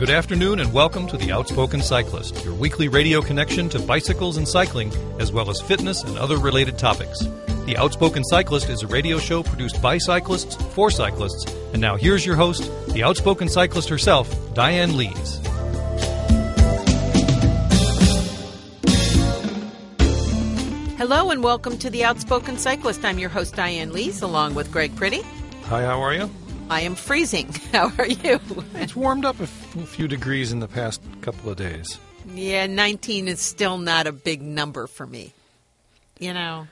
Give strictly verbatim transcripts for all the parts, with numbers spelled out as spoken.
Good afternoon and welcome to The Outspoken Cyclist, your weekly radio connection to bicycles and cycling, as well as fitness and other related topics. The Outspoken Cyclist is a radio show produced by cyclists for cyclists. And now here's your host, the outspoken cyclist herself, Diane Lees. Hello and welcome to The Outspoken Cyclist. I'm your host, Diane Lees, along with Greg Pretty. Hi, how are you? I am freezing. How are you? It's warmed up a f- few degrees in the past couple of days. Yeah, nineteen is still not a big number for me. You know.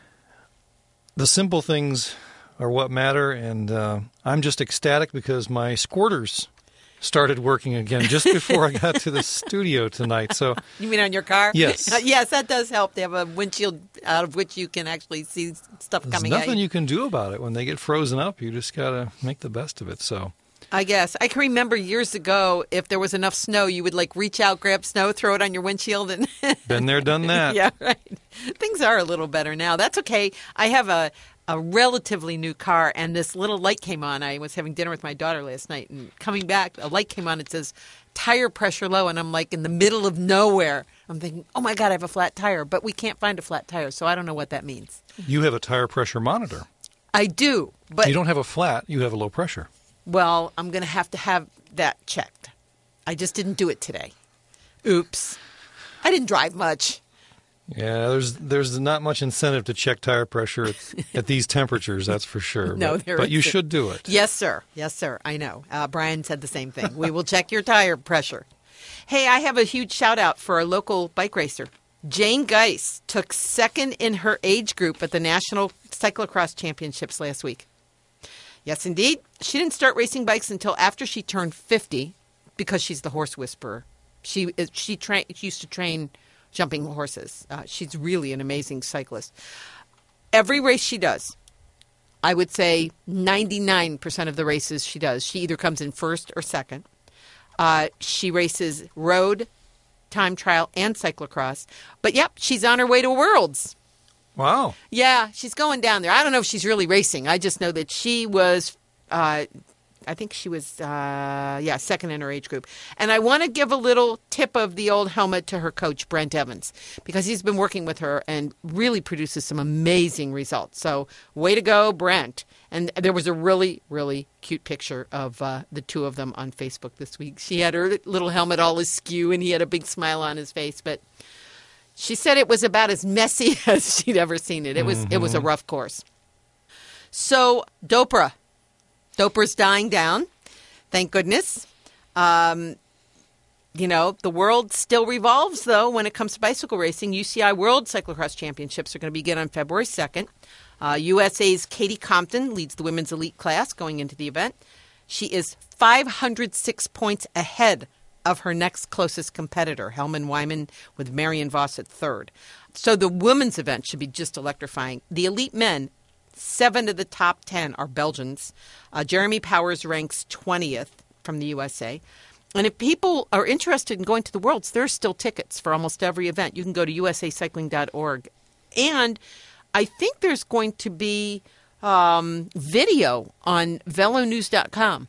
The simple things are what matter, and uh, I'm just ecstatic because my squirters started working again just before I got to the studio tonight. So you mean on your car? Yes. Uh, yes, that does help to have a windshield out of which you can actually see stuff There's coming out. There's nothing you can do about it. When they get frozen up, you just got to make the best of it. So I guess. I can remember years ago, if there was enough snow, you would like reach out, grab snow, throw it on your windshield. and Been there, done that. Yeah, right. Things are a little better now. That's okay. I have a... a relatively new car, and this little light came on. I was having dinner with my daughter last night, and coming back, a light came on. It says, tire pressure low, and I'm like in the middle of nowhere. I'm thinking, oh, my God, I have a flat tire, but we can't find a flat tire, so I don't know what that means. You have a tire pressure monitor. I do, but... You don't have a flat, you have a low pressure. Well, I'm going to have to have that checked. I just didn't do it today. Oops. I didn't drive much. Yeah, there's there's not much incentive to check tire pressure at, at these temperatures, that's for sure. No, but, there but you isn't. should do it. Yes, sir. Yes, sir. I know. Uh, Brian said the same thing. We will check your tire pressure. Hey, I have a huge shout out for a local bike racer. Jane Geis took second in her age group at the National Cyclocross Championships last week. Yes, indeed. She didn't start racing bikes until after she turned fifty because she's the horse whisperer. She she, tra- she used to train jumping horses. Uh, she's really an amazing cyclist. Every race she does, I would say ninety-nine percent of the races she does, she either comes in first or second. Uh, she races road, time trial, and cyclocross. But, yep, she's on her way to Worlds. Wow. Yeah, she's going down there. I don't know if she's really racing. I just know that she was... Uh, I think she was, uh, yeah, second in her age group. And I want to give a little tip of the old helmet to her coach, Brent Evans, because he's been working with her and really produces some amazing results. So way to go, Brent. And there was a really, really cute picture of uh, the two of them on Facebook this week. She had her little helmet all askew, and he had a big smile on his face. But she said it was about as messy as she'd ever seen it. It was, mm-hmm. It was a rough course. So, Dopra. Dopra's dying down, thank goodness. Um, you know, the world still revolves, though, when it comes to bicycle racing. U C I World Cyclocross Championships are going to begin on February second. Uh, U S A's Katie Compton leads the women's elite class going into the event. She is five hundred six points ahead of her next closest competitor, Helman Wyman, with Marion Voss at third. So the women's event should be just electrifying. The elite men, seven of the top ten are Belgians. Uh, Jeremy Powers ranks twentieth from the U S A. And if people are interested in going to the Worlds, there are still tickets for almost every event. You can go to u s a cycling dot org. And I think there's going to be um, video on velo news dot com.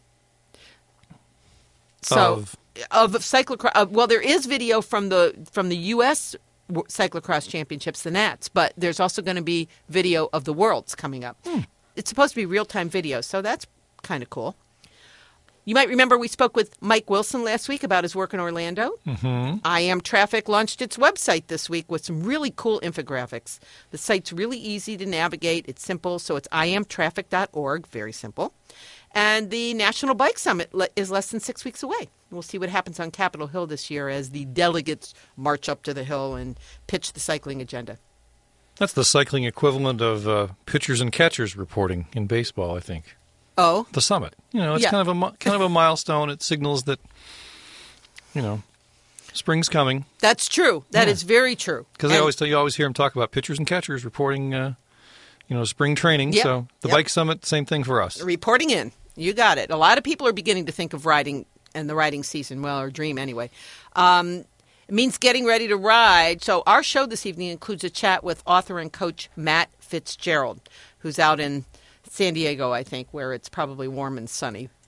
So, of, of cyclocross. Uh, well, there is video from the from the U S Cyclocross Championships, the Nats, but there's also going to be video of the Worlds coming up. Hmm. It's supposed to be real-time video, so that's kind of cool. You might remember we spoke with Mike Wilson last week about his work in Orlando. Mm-hmm. I Am Traffic launched its website this week with some really cool infographics. The site's really easy to navigate. It's simple, so it's i am traffic dot org, very simple. And the National Bike Summit is less than six weeks away. We'll see what happens on Capitol Hill this year as the delegates march up to the Hill and pitch the cycling agenda. That's the cycling equivalent of uh, pitchers and catchers reporting in baseball, I think. Oh, the summit. You know, it's yeah. kind of a kind of a milestone. It signals that, you know, spring's coming. That's true. That yeah. is very true. Because I always tell you, always hear them talk about pitchers and catchers reporting, uh, you know, spring training. Yep. So the yep. bike summit, same thing for us. Reporting in. You got it. A lot of people are beginning to think of riding and the riding season, well, or dream anyway. Um, it means getting ready to ride. So our show this evening includes a chat with author and coach Matt Fitzgerald, who's out in San Diego, I think, where it's probably warm and sunny.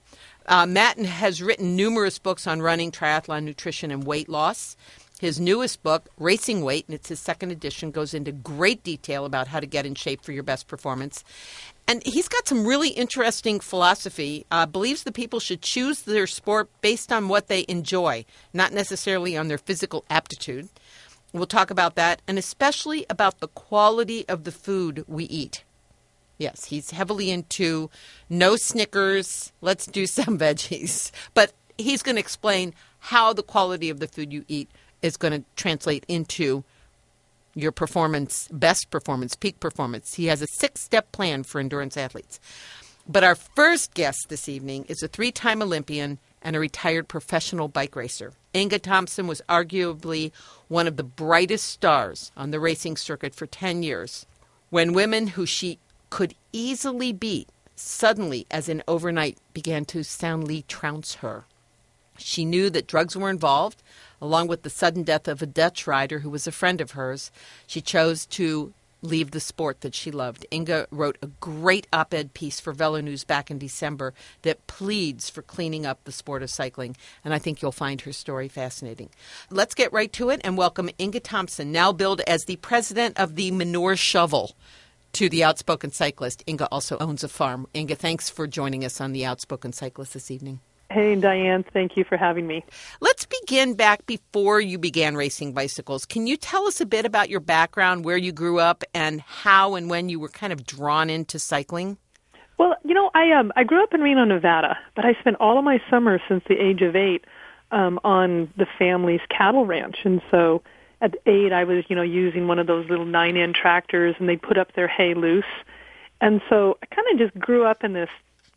Uh, Matt has written numerous books on running, triathlon, nutrition, and weight loss. His newest book, Racing Weight, and it's his second edition, goes into great detail about how to get in shape for your best performance. And he's got some really interesting philosophy. Uh, believes that people should choose their sport based on what they enjoy, not necessarily on their physical aptitude. We'll talk about that, and especially about the quality of the food we eat. Yes, he's heavily into no Snickers, let's do some veggies. But he's going to explain how the quality of the food you eat is going to translate into your performance, best performance, peak performance. He has a six-step plan for endurance athletes. But our first guest this evening is a three-time Olympian and a retired professional bike racer. Inga Thompson was arguably one of the brightest stars on the racing circuit for ten years, when women who she could easily beat suddenly, as in overnight, began to soundly trounce her. She knew that drugs were involved, along with the sudden death of a Dutch rider who was a friend of hers. She chose to leave the sport that she loved. Inga wrote a great op-ed piece for Velo News back in December that pleads for cleaning up the sport of cycling, and I think you'll find her story fascinating. Let's get right to it and welcome Inga Thompson, now billed as the president of the Manure Shovel, to the Outspoken Cyclist. Inga also owns a farm. Inga, thanks for joining us on the Outspoken Cyclist this evening. Hey, Diane. Thank you for having me. Let's begin back before you began racing bicycles. Can you tell us a bit about your background, where you grew up, and how and when you were kind of drawn into cycling? Well, you know, I um I grew up in Reno, Nevada, but I spent all of my summers since the age of eight um, on the family's cattle ranch. And so at eight, I was, you know, using one of those little nine-end tractors, and they put up their hay loose. And so I kind of just grew up in this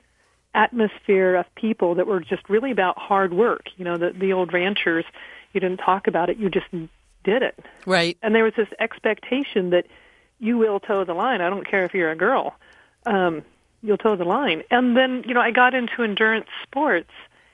atmosphere of people that were just really about hard work. You know, the, the old ranchers, you didn't talk about it, you just did it. Right. And there was this expectation that you will toe the line. I don't care if you're a girl. Um, you'll toe the line. And then, you know, I got into endurance sports,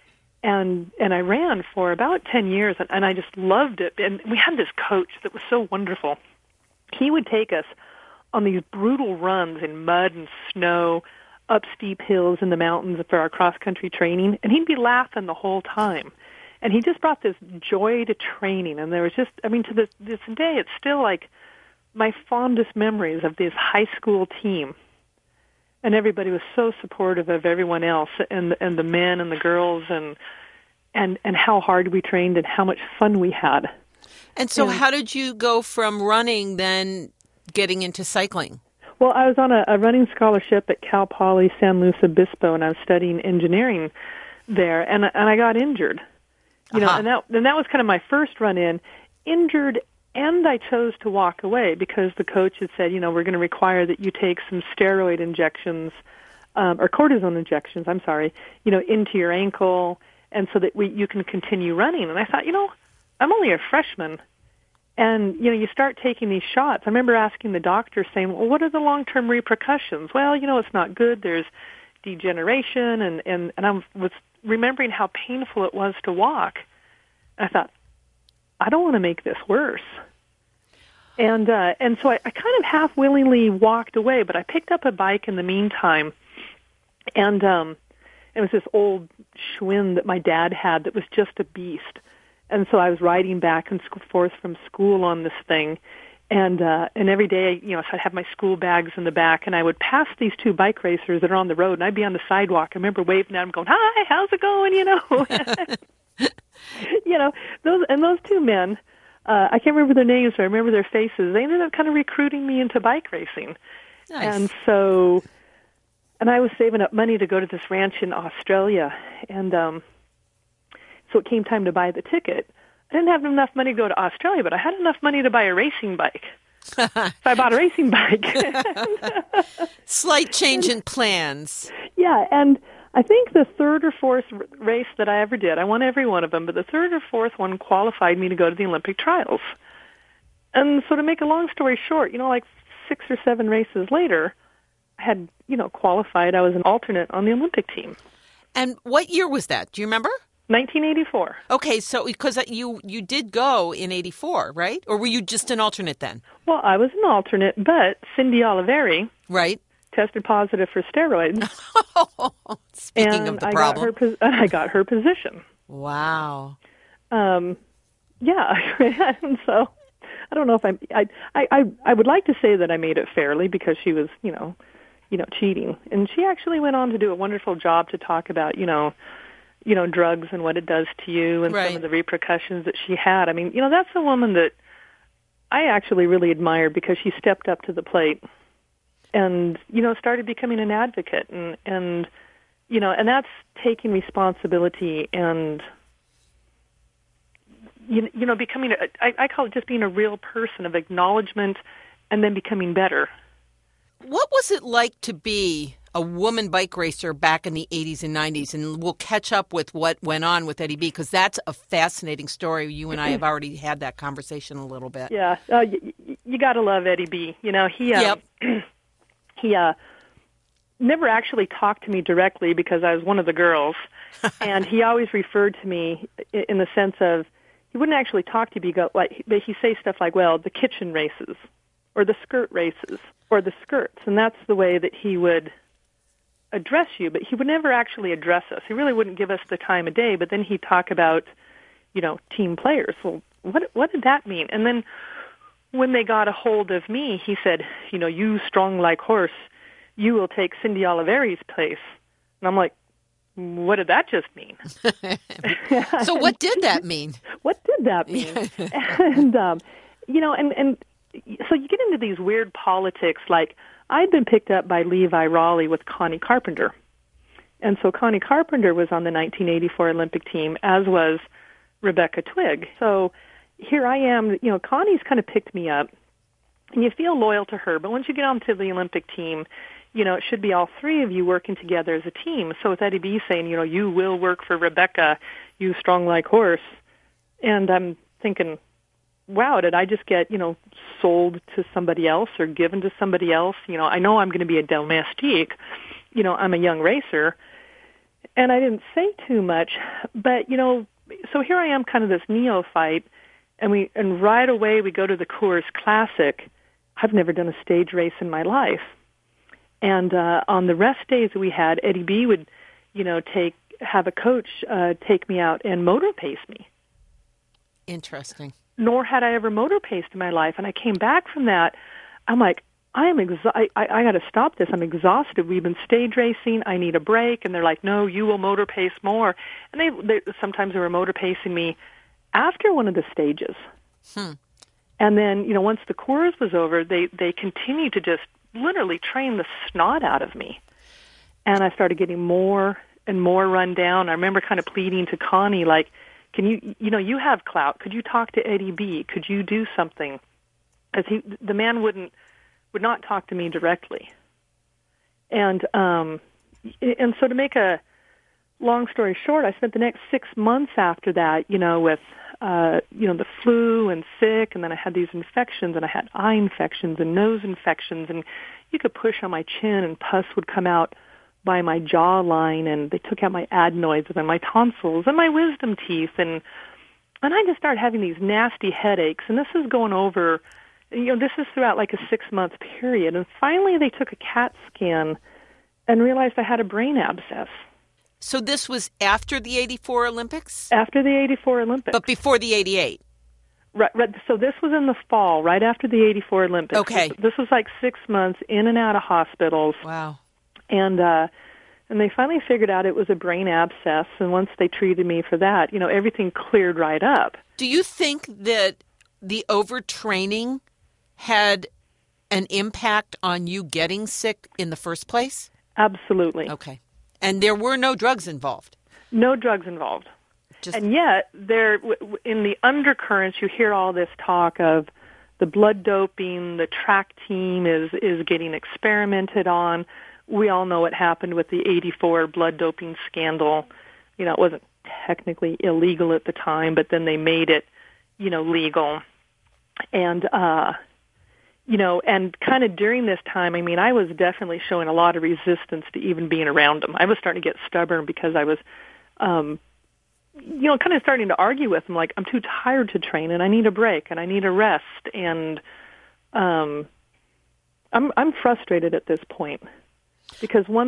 and and I ran for about ten years, and, and I just loved it. And we had this coach that was so wonderful. He would take us on these brutal runs in mud and snow, up steep hills in the mountains for our cross-country training, and he'd be laughing the whole time. And he just brought this joy to training, and there was just, I mean, to this, this day, it's still like my fondest memories of this high school team. And everybody was so supportive of everyone else, and and the men and the girls, and and and how hard we trained and how much fun we had. And so and, how did you go from running then getting into cycling? Well, I was on a, a running scholarship at Cal Poly San Luis Obispo, and I was studying engineering there, and and I got injured. You know, uh-huh. and that and that was kind of my first run in, injured, and I chose to walk away because the coach had said, you know, we're going to require that you take some steroid injections, um, or cortisone injections, I'm sorry, you know, into your ankle, and so that we you can continue running. And I thought, you know, I'm only a freshman. And, you know, you start taking these shots. I remember asking the doctor, saying, well, what are the long-term repercussions? Well, you know, it's not good. There's degeneration. And, and, and I was remembering how painful it was to walk. I thought, I don't want to make this worse. And uh, and so I, I kind of half-willingly walked away, but I picked up a bike in the meantime. And um, it was this old Schwinn that my dad had that was just a beast. And so I was riding back and forth from school on this thing, and uh, and every day, you know, so I'd have my school bags in the back, and I would pass these two bike racers that are on the road, and I'd be on the sidewalk. I remember waving at them, going, "Hi, how's it going?" You know, you know, those and those two men. Uh, I can't remember their names, but I remember their faces. They ended up kind of recruiting me into bike racing, nice. And so, and I was saving up money to go to this ranch in Australia, and um. So it came time to buy the ticket. I didn't have enough money to go to Australia, but I had enough money to buy a racing bike. So I bought a racing bike. Slight change in plans. Yeah, and I think the third or fourth race that I ever did, I won every one of them, but the third or fourth one qualified me to go to the Olympic trials. And so to make a long story short, you know, like six or seven races later, I had, you know, qualified. I was an alternate on the Olympic team. And what year was that? Do you remember? nineteen eighty-four. Okay, so because you you did go in eighty-four, right? Or were you just an alternate then? Well, I was an alternate, but Cindy Oliveri right. tested positive for steroids. Speaking and of the I problem. got her, I got her position. Wow. Um, yeah, and so I don't know if I'm, I, I, I, I would like to say that I made it fairly because she was, you know, you know, cheating. And she actually went on to do a wonderful job to talk about, you know, you know, drugs and what it does to you and Right. some of the repercussions that she had. I mean, you know, that's a woman that I actually really admired because she stepped up to the plate and, you know, started becoming an advocate and, and, you know, and that's taking responsibility and, you, you know, becoming, a, I, I call it just being a real person of acknowledgement and then becoming better. What was it like to be a woman bike racer back in the eighties and nineties? And we'll catch up with what went on with Eddie B. because that's a fascinating story. You and I have already had that conversation a little bit. Yeah, uh, you, you got to love Eddie B. You know, he, uh, Yep. he, uh, never actually talked to me directly because I was one of the girls, and he always referred to me in the sense of he wouldn't actually talk to me, go like, but he'd say stuff like, "Well, the kitchen races, or the skirt races, or the skirts," and that's the way that he would address you. But he would never actually address us. He really wouldn't give us the time of day. But then he'd talk about, you know, team players. Well, what what did that mean? And then when they got a hold of me, he said, "You know, you strong like horse, you will take Cindy Oliveri's place." And I'm like, what did that just mean? So what did that mean? What did that mean? and, um, you know, and, and so you get into these weird politics. Like, I'd been picked up by Levi Raleigh with Connie Carpenter. And so Connie Carpenter was on the nineteen eighty-four Olympic team, as was Rebecca Twigg. So here I am, you know, Connie's kind of picked me up, and you feel loyal to her. But once you get onto the Olympic team, you know, it should be all three of you working together as a team. So with Eddie B saying, you know, you will work for Rebecca, you strong like horse. And I'm thinking, wow, did I just get, you know, sold to somebody else or given to somebody else? You know, I know I'm going to be a domestique. You know, I'm a young racer. And I didn't say too much. But, you know, so here I am kind of this neophyte. And we and right away we go to the Coors Classic. I've never done a stage race in my life. And uh, on the rest days that we had, Eddie B would, you know, take have a coach uh, take me out and motor pace me. Interesting. Nor had I ever motor paced in my life. And I came back from that. I'm like, I am exa- I, I, I got to stop this. I'm exhausted. We've been stage racing. I need a break. And they're like, no, you will motor pace more. And they, they sometimes they were motor pacing me after one of the stages. Hmm. And then, you know, once the Coors was over, they they continued to just literally train the snot out of me. And I started getting more and more run down. I remember kind of pleading to Connie, like, can you, you know, you have clout. Could you talk to Eddie B? Could you do something? Because he, the man wouldn't, would not talk to me directly. And, um, and so to make a long story short, I spent the next six months after that, you know, with, uh, you know, the flu and sick, and then I had these infections, and I had eye infections and nose infections, and you could push on my chin, and pus would come out by my jawline, and they took out my adenoids and my tonsils and my wisdom teeth, and and I just started having these nasty headaches, and this is going over, you know, this is throughout like a six-month period, and finally they took a CAT scan and realized I had a brain abscess. So this was after the eighty-four Olympics? After the eighty-four Olympics. But before the eighty-eight? Right, right. So this was in the fall, right after the eighty-four Olympics. Okay. This, this was like six months in and out of hospitals. Wow. And uh, and they finally figured out it was a brain abscess, and once they treated me for that, you know, everything cleared right up. Do you think that the overtraining had an impact on you getting sick in the first place? Absolutely. Okay. And there were no drugs involved? No drugs involved. Just... And yet, there, in the undercurrents, you hear all this talk of the blood doping, the track team is, is getting experimented on. We all know what happened with the eighty-four blood doping scandal. You know, it wasn't technically illegal at the time, but then they made it, you know, legal. And, uh, you know, and kind of during this time, I mean, I was definitely showing a lot of resistance to even being around them. I was starting to get stubborn because I was, um, you know, kind of starting to argue with them, like, I'm too tired to train, and I need a break, and I need a rest, and um, I'm I'm frustrated at this point because once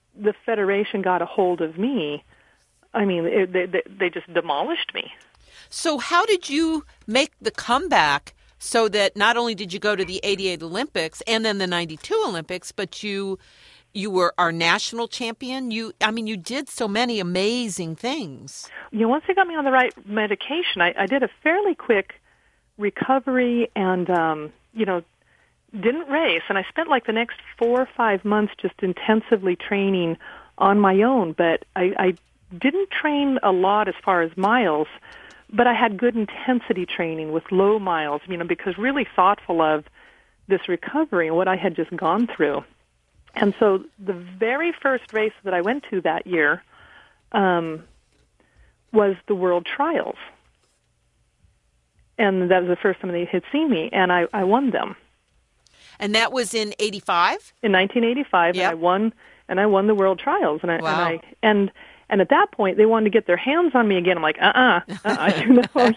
the Federation got a hold of me, I mean, it, they, they they just demolished me. So how did you make the comeback so that not only did you go to the eighty-eight Olympics and then the ninety-two Olympics, but you you were our national champion? You, I mean, you did so many amazing things. You know, once they got me on the right medication, I, I did a fairly quick recovery and, um, you know, didn't race. And I spent like the next four or five months just intensively training on my own. But I, I didn't train a lot as far as miles, but I had good intensity training with low miles, you know, because really thoughtful of this recovery and what I had just gone through. And so the very first race that I went to that year um, was the World Trials. And that was the first time they had seen me, and I, I won them. And that was in eighty-five? In nineteen eighty-five, yep. and I won and I won the World Trials. And I, wow. and I and and at that point they wanted to get their hands on me again. I'm like, uh-uh, uh-uh, you know,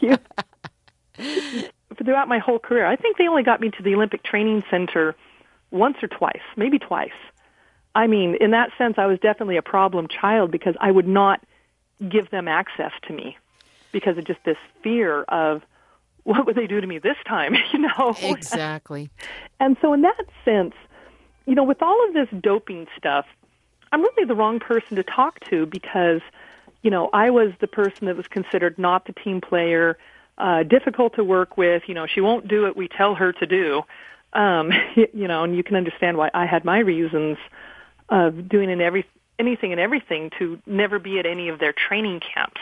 you. Throughout my whole career, I think they only got me to the Olympic Training Center once or twice, maybe twice. I mean, in that sense, I was definitely a problem child because I would not give them access to me because of just this fear of what would they do to me this time, you know? Exactly. And so in that sense, you know, with all of this doping stuff, I'm really the wrong person to talk to because, you know, I was the person that was considered not the team player, uh, difficult to work with. You know, she won't do what we tell her to do. Um, you know, and you can understand why I had my reasons of doing in every, anything and everything to never be at any of their training camps.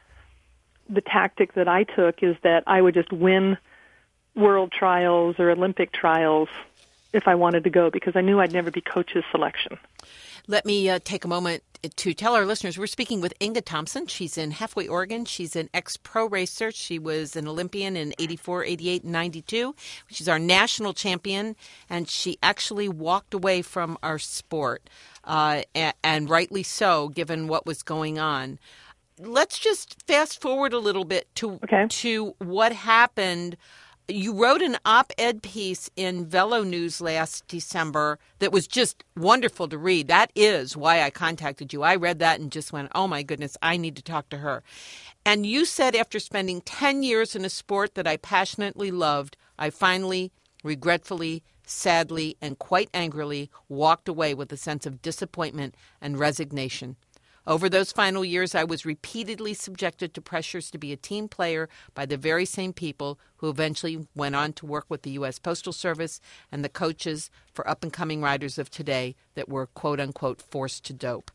The tactic that I took is that I would just win world trials or Olympic trials if I wanted to go because I knew I'd never be coach's selection. Let me uh, take a moment to tell our listeners we're speaking with Inga Thompson. She's in Halfway, Oregon. She's an ex-pro racer. She was an Olympian in eighty-four, eighty-eight, and ninety-two. She's our national champion, and she actually walked away from our sport, uh, and, and rightly so, given what was going on. Let's just fast forward a little bit to okay. to what happened. You wrote an op-ed piece in Velo News last December that was just wonderful to read. That is why I contacted you. I read that and just went, oh, my goodness, I need to talk to her. And you said after spending ten years in a sport that I passionately loved, I finally, regretfully, sadly, and quite angrily walked away with a sense of disappointment and resignation. Over those final years, I was repeatedly subjected to pressures to be a team player by the very same people who eventually went on to work with the U S Postal Service and the coaches for up-and-coming riders of today that were, quote-unquote, forced to dope.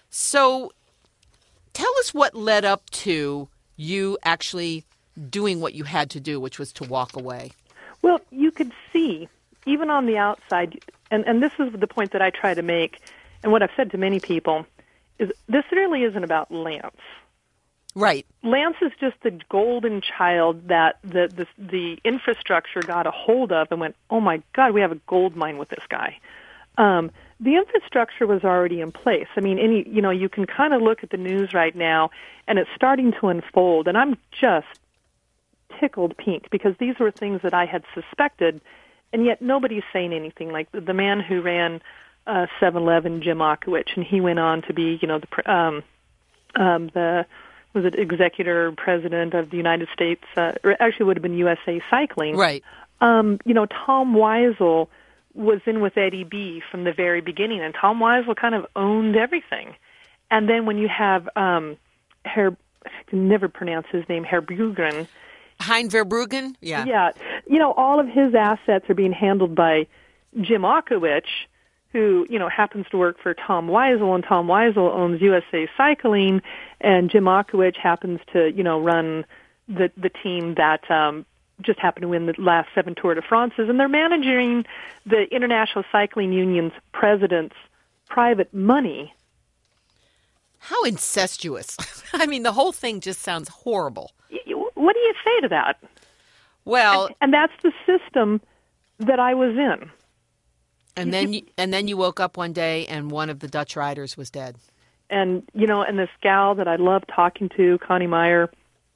So tell us what led up to you actually doing what you had to do, which was to walk away. Well, you could see, even on the outside, and, and this is the point that I try to make, and what I've said to many people, is this really isn't about Lance. Right. Lance is just the golden child that the, the the infrastructure got a hold of and went, oh, my God, we have a gold mine with this guy. Um, the infrastructure was already in place. I mean, any you know, you can kind of look at the news right now, and it's starting to unfold, and I'm just tickled pink because these were things that I had suspected, and yet nobody's saying anything. Like the, the man who ran Uh, seven eleven, Jim Okowicz, and he went on to be, you know, the um, um, the was it executor president of the United States? Uh, or actually, it would have been U S A Cycling, right? Um, you know, Tom Weisel was in with Eddie B from the very beginning, and Tom Weisel kind of owned everything. And then when you have um, Herr, I can never pronounce his name, Herr Bruggen, Hein Verbruggen, yeah, yeah, you know, all of his assets are being handled by Jim Okowicz, who, you know, happens to work for Tom Weisel, and Tom Weisel owns U S A Cycling, and Jim Okowicz happens to, you know, run the the team that um, just happened to win the last seven Tour de France's, and they're managing the International Cycling Union's president's private money. How incestuous. I mean, the whole thing just sounds horrible. What do you say to that? Well, and, and that's the system that I was in. And then, you, and then you woke up one day, and one of the Dutch riders was dead. And you know, and this gal that I love talking to, Connie Meyer,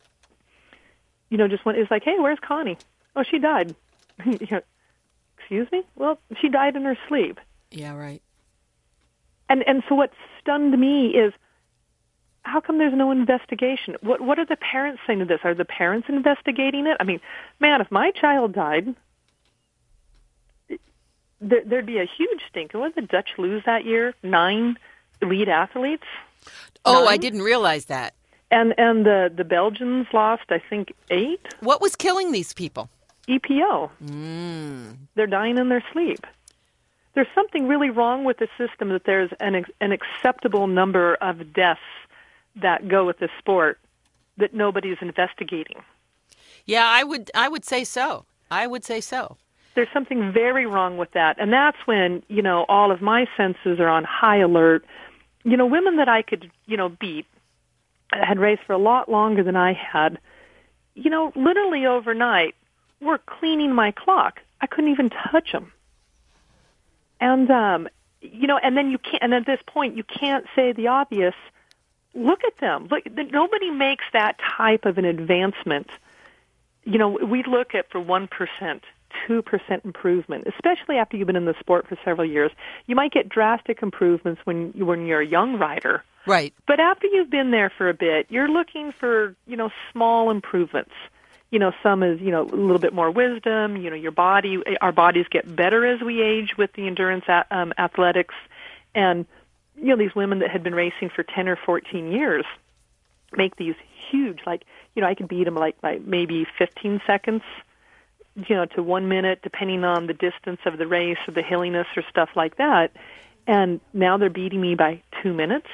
you know, just went. It's like, hey, where's Connie? Oh, she died. You know, excuse me? Well, she died in her sleep. Yeah, right. And and so what stunned me is, how come there's no investigation? What what are the parents saying to this? Are the parents investigating it? I mean, man, if my child died, there, there'd be a huge stink. What did the Dutch lose that year? Nine elite athletes? Oh, Nine? I didn't realize that. And and the, the Belgians lost, I think, eight? What was killing these people? E P O. Mm. They're dying in their sleep. There's something really wrong with the system that there's an an acceptable number of deaths that go with the sport that nobody's investigating. Yeah, I would I would say so. I would say so. There's something very wrong with that. And that's when, you know, all of my senses are on high alert. You know, women that I could, you know, beat had raced for a lot longer than I had. You know, literally overnight, were cleaning my clock. I couldn't even touch them. And, um, you know, and then you can't, and at this point, you can't say the obvious. Look at them. Look, nobody makes that type of an advancement. You know, we look at for one percent, two percent improvement, especially after you've been in the sport for several years. You might get drastic improvements when, when you're a young rider. Right. But after you've been there for a bit, you're looking for, you know, small improvements. You know, some is, you know, a little bit more wisdom. You know, your body, our bodies get better as we age with the endurance um, athletics. And, you know, these women that had been racing for ten or fourteen years make these huge, like, you know, I could beat them like by maybe fifteen seconds, you know, to one minute, depending on the distance of the race or the hilliness or stuff like that. And now they're beating me by two minutes.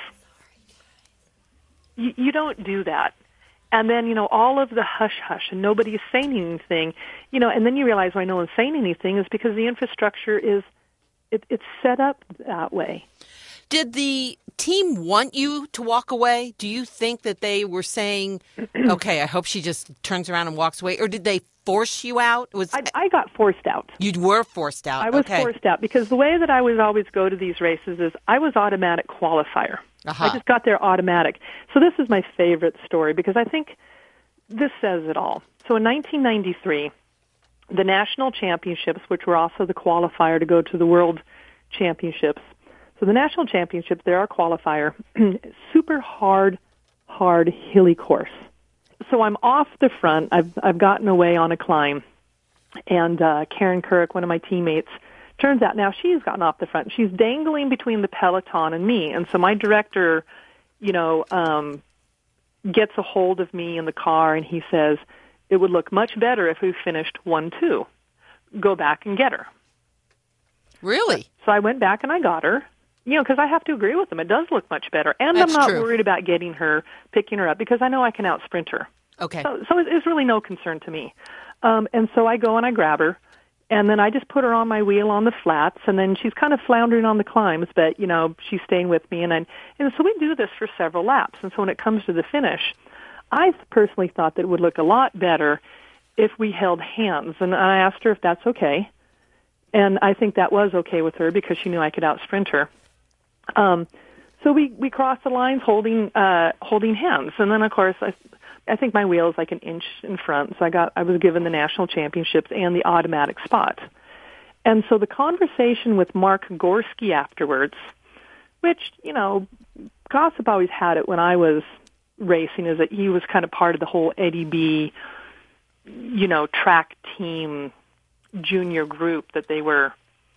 You, you don't do that. And then, you know, all of the hush-hush and nobody's saying anything, you know, and then you realize why no one's saying anything is because the infrastructure is, it, it's set up that way. Did the team want you to walk away? Do you think that they were saying, okay, I hope she just turns around and walks away? Or did they force you out? Was I, I got forced out. You were forced out. I was okay. forced out because the way that I would always go to these races is I was automatic qualifier. Uh-huh. I just got there automatic. So this is my favorite story because I think this says it all. So in nineteen ninety-three, the national championships, which were also the qualifier to go to the world championships. So the national championships, they're our qualifier, super hard, hard, hilly course. So I'm off the front. I've I've gotten away on a climb, and uh, Karen Kirk, one of my teammates, turns out now she's gotten off the front. She's dangling between the peloton and me, and so my director, you know, um, gets a hold of me in the car, and he says, "It would look much better if we finished one two. Go back and get her." Really? So I went back and I got her. You know, because I have to agree with them. It does look much better. And That's I'm not true. worried about getting her, picking her up, because I know I can out-sprint her. Okay. So, so it's really no concern to me. Um, and so I go and I grab her, and then I just put her on my wheel on the flats, and then she's kind of floundering on the climbs, but, you know, she's staying with me. And, I, and so we do this for several laps. And so when it comes to the finish, I personally thought that it would look a lot better if we held hands. And I asked her if that's okay. And I think that was okay with her because she knew I could out-sprint her. Um, so we, we crossed the lines holding, uh, holding hands. And then, of course, I, I think my wheel is like an inch in front. So I got, I was given the national championships and the automatic spot. And so the conversation with Mark Gorski afterwards, which, you know, gossip always had it when I was racing, is that he was kind of part of the whole Eddie B, you know, track team junior group that they were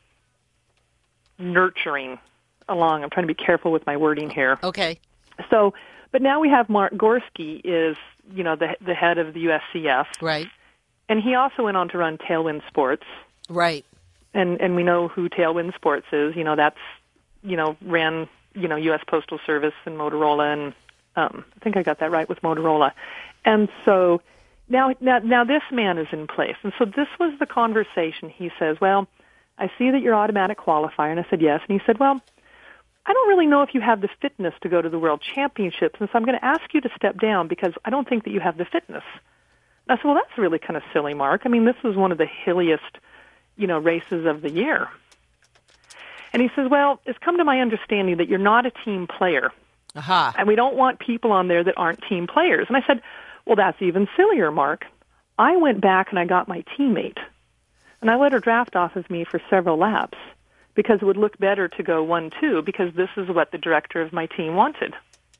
nurturing along. I'm trying to be careful with my wording here. Okay. So, but now we have Mark Gorski is, you know, the the head of the U S C F. Right. And he also went on to run Tailwind Sports. Right. And and we know who Tailwind Sports is. You know, that's, you know, ran, you know, U S Postal Service and Motorola, and um, I think I got that right with Motorola. And so now, now, now this man is in place. And so this was the conversation. He says, well, I see that you're automatic qualifier. And I said, yes. And he said, well, I don't really know if you have the fitness to go to the World Championships, and so I'm going to ask you to step down because I don't think that you have the fitness. And I said, well, that's really kind of silly, Mark. I mean, this was one of the hilliest, you know, races of the year. And he says, well, it's come to my understanding that you're not a team player. Aha. And we don't want people on there that aren't team players. And I said, well, that's even sillier, Mark. I went back and I got my teammate, and I let her draft off of me for several laps because it would look better to go one two because this is what the director of my team wanted.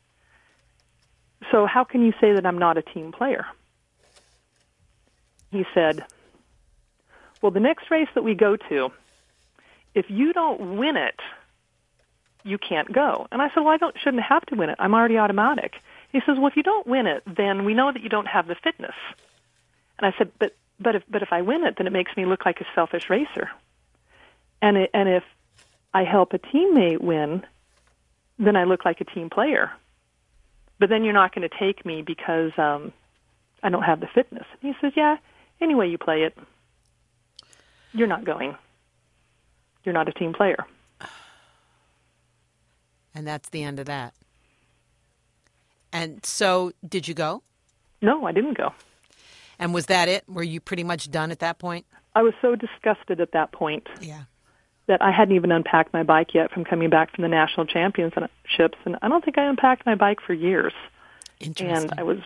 So how can you say that I'm not a team player? He said, well, the next race that we go to, if you don't win it, you can't go. And I said, well, I don't, shouldn't have to win it. I'm already automatic. He says, well, if you don't win it, then we know that you don't have the fitness. And I said, but but if but if I win it, then it makes me look like a selfish racer. And it, and if I help a teammate win, then I look like a team player. But then you're not going to take me because um, I don't have the fitness. And he says, yeah, any way you play it, you're not going. You're not a team player. And that's the end of that. And so, did you go? No, I didn't go. And was that it? Were you pretty much done at that point? I was so disgusted at that point Yeah. that I hadn't even unpacked my bike yet from coming back from the national championships, and I don't think I unpacked my bike for years. Interesting. And I was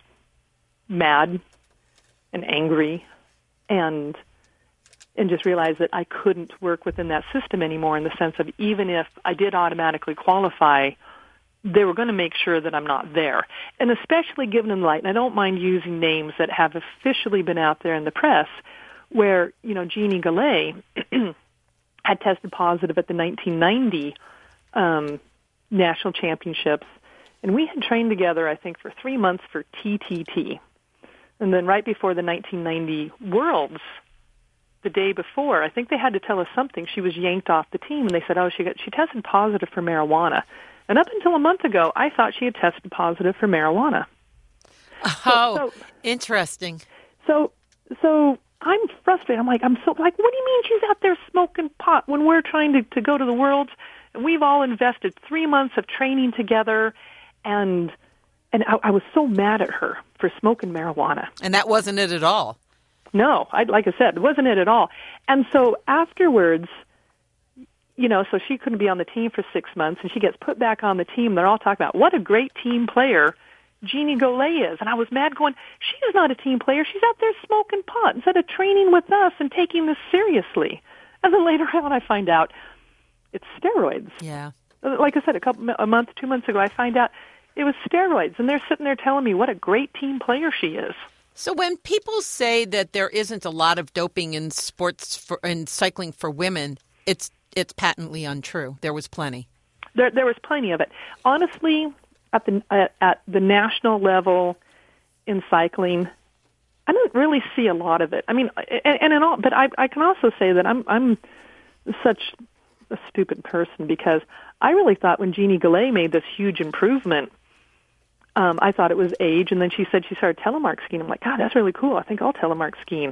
mad and angry and and just realized that I couldn't work within that system anymore in the sense of even if I did automatically qualify, they were going to make sure that I'm not there. And especially given in light, and I don't mind using names that have officially been out there in the press, where, you know, Jeannie Goulet had tested positive at the nineteen ninety um, national championships, and we had trained together, I think, for three months for T T T. And then right before the nineteen ninety Worlds, the day before, I think they had to tell us something. She was yanked off the team, and they said, oh, she got, she tested positive for marijuana. And up until a month ago, I thought she had tested positive for marijuana. Oh, so, so, interesting. So, so I'm frustrated. I'm like, I'm so like, what do you mean she's out there smoking pot when we're trying to, to go to the Worlds? And we've all invested three months of training together, and and I, I was so mad at her for smoking marijuana. And that wasn't it at all. No, I, like I said, it wasn't it at all. And so afterwards, you know, so she couldn't be on the team for six months, and she gets put back on the team. They're all talking about what a great team player Jeannie Goulet is. And I was mad going, she is not a team player. She's out there smoking pot instead of training with us and taking this seriously. And then later on I find out it's steroids. Yeah. Like I said, a couple, a month, two months ago, I find out it was steroids. And they're sitting there telling me what a great team player she is. So when people say that there isn't a lot of doping in sports for, in cycling for women, it's it's patently untrue. There was plenty. There there was plenty of it. Honestly, at the at, at the national level in cycling, I don't really see a lot of it. I mean, and, and in all, but I I can also say that I'm I'm such a stupid person because I really thought when Jeannie Goulet made this huge improvement, Um, I thought it was age, and then she said she started telemark skiing. I'm like, God, that's really cool. I think I'll telemark skiing.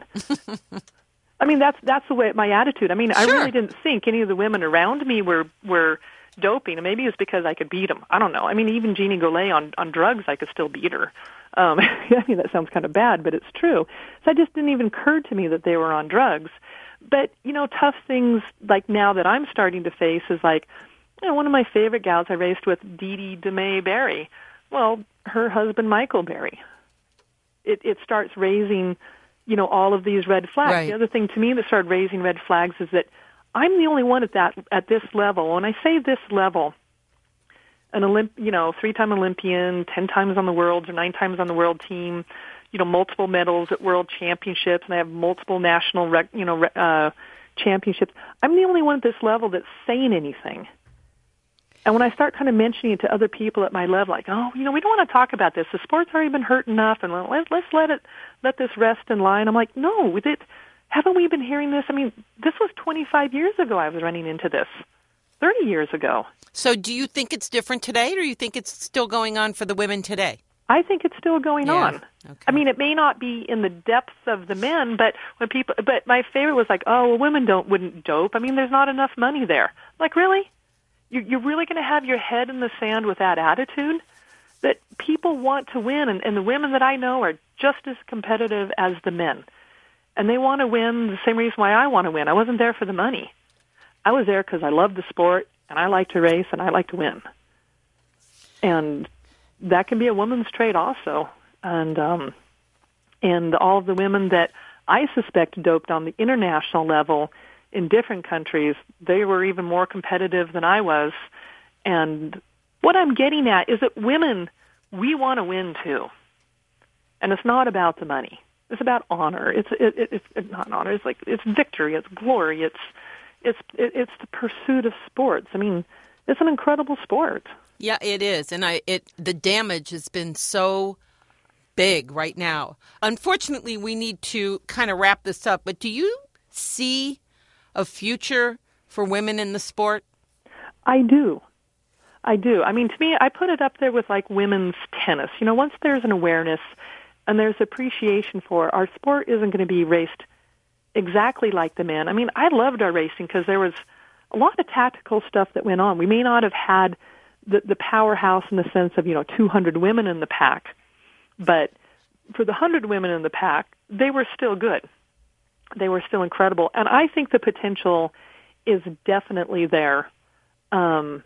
I mean, that's that's the way my attitude. I mean, sure. I really didn't think any of the women around me were were doping, and maybe it's because I could beat them. I don't know. I mean, even Jeannie Goulet on on drugs, I could still beat her. Um, I mean, that sounds kind of bad, but it's true. So it just didn't even occur to me that they were on drugs. But you know, tough things like now that I'm starting to face is like, you know, one of my favorite gals I raced with, Dee Dee DeMay Barry. Well, her husband, Michael Berry. It, it starts raising, you know, all of these red flags. Right. The other thing to me that started raising red flags is that I'm the only one at that at this level. When I say this level, an Olymp, you know, three-time Olympian, ten times on the worlds or nine times on the world team, you know, multiple medals at world championships, and I have multiple national, rec, you know, uh, championships. I'm the only one at this level that's saying anything. And when I start kind of mentioning it to other people at my level, like, oh, you know, we don't want to talk about this. The sport's already been hurt enough, and let's let's let it let this rest in line. I'm like, no, with it, haven't we been hearing this? I mean, this was twenty-five years ago. I was running into this, thirty years ago. So, do you think it's different today, or do you think it's still going on for the women today? I think it's still going yeah. on. Okay. I mean, it may not be in the depths of the men, but when people, but my favorite was like, oh, well, women don't wouldn't dope. I mean, there's not enough money there. Like, really? You're really going to have your head in the sand with that attitude? That people want to win, and, and the women that I know are just as competitive as the men. And they want to win the same reason why I want to win. I wasn't there for the money. I was there because I love the sport, and I like to race, and I like to win. And that can be a woman's trait also. And um, and all of the women that I suspect doped on the international level in different countries, they were even more competitive than I was. And what I'm getting at is that women, we want to win too. And it's not about the money. It's about honor. It's it, it, it's it's not honor. It's like it's victory. It's glory. It's it's it, it's the pursuit of sports. I mean, it's an incredible sport. Yeah, it is, and I it the damage has been so big right now. Unfortunately, we need to kind of wrap this up. But do you see a future for women in the sport? I do. I do. I mean, to me, I put it up there with like women's tennis. You know, once there's an awareness and there's appreciation for it, our sport isn't going to be raced exactly like the men. I mean, I loved our racing because there was a lot of tactical stuff that went on. We may not have had the, the powerhouse in the sense of, you know, two hundred women in the pack, but for the one hundred women in the pack, they were still good. They were still incredible. And I think the potential is definitely there. Um,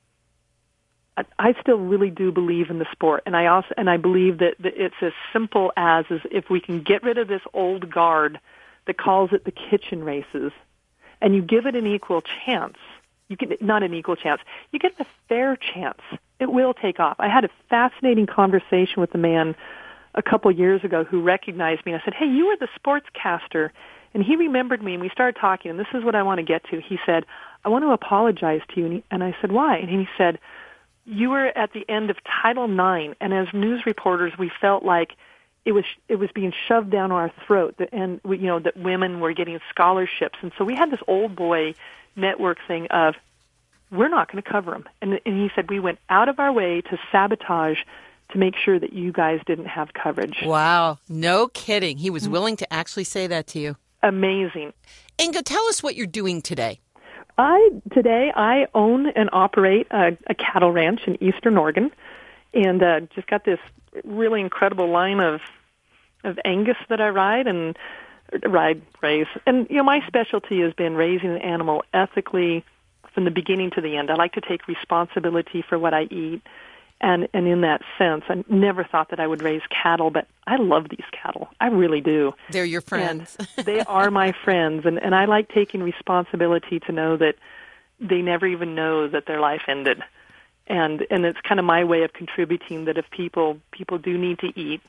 I, I still really do believe in the sport, and I also and I believe that, that it's as simple as, as if we can get rid of this old guard that calls it the kitchen races, and you give it an equal chance. You can not an equal chance. You get a fair chance. It will take off. I had a fascinating conversation with a man a couple years ago who recognized me. I said, "Hey, you were the sportscaster," and he remembered me, and we started talking. And this is what I want to get to. He said, "I want to apologize to you," and, he, and I said, "Why?" And he said, "You were at the end of Title nine, and as news reporters, we felt like it was it was being shoved down our throat, that, and we, you know that women were getting scholarships, and so we had this old boy network thing of we're not going to cover them." And, and he said we went out of our way to sabotage to make sure that you guys didn't have coverage. Wow, no kidding. He was willing to actually say that to you. Amazing. Inga, tell us what you're doing today. I today I own and operate a, a cattle ranch in Eastern Oregon, and uh, just got this really incredible line of of Angus that I ride and ride raise. And you know, my specialty has been raising an animal ethically from the beginning to the end. I like to take responsibility for what I eat, and and in that sense, I never thought that I would raise cattle, but I love these cattle. I really do. They're your friends. And they are my friends, and, and I like taking responsibility to know that they never even know that their life ended. And and it's kind of my way of contributing that if people people do need to eat,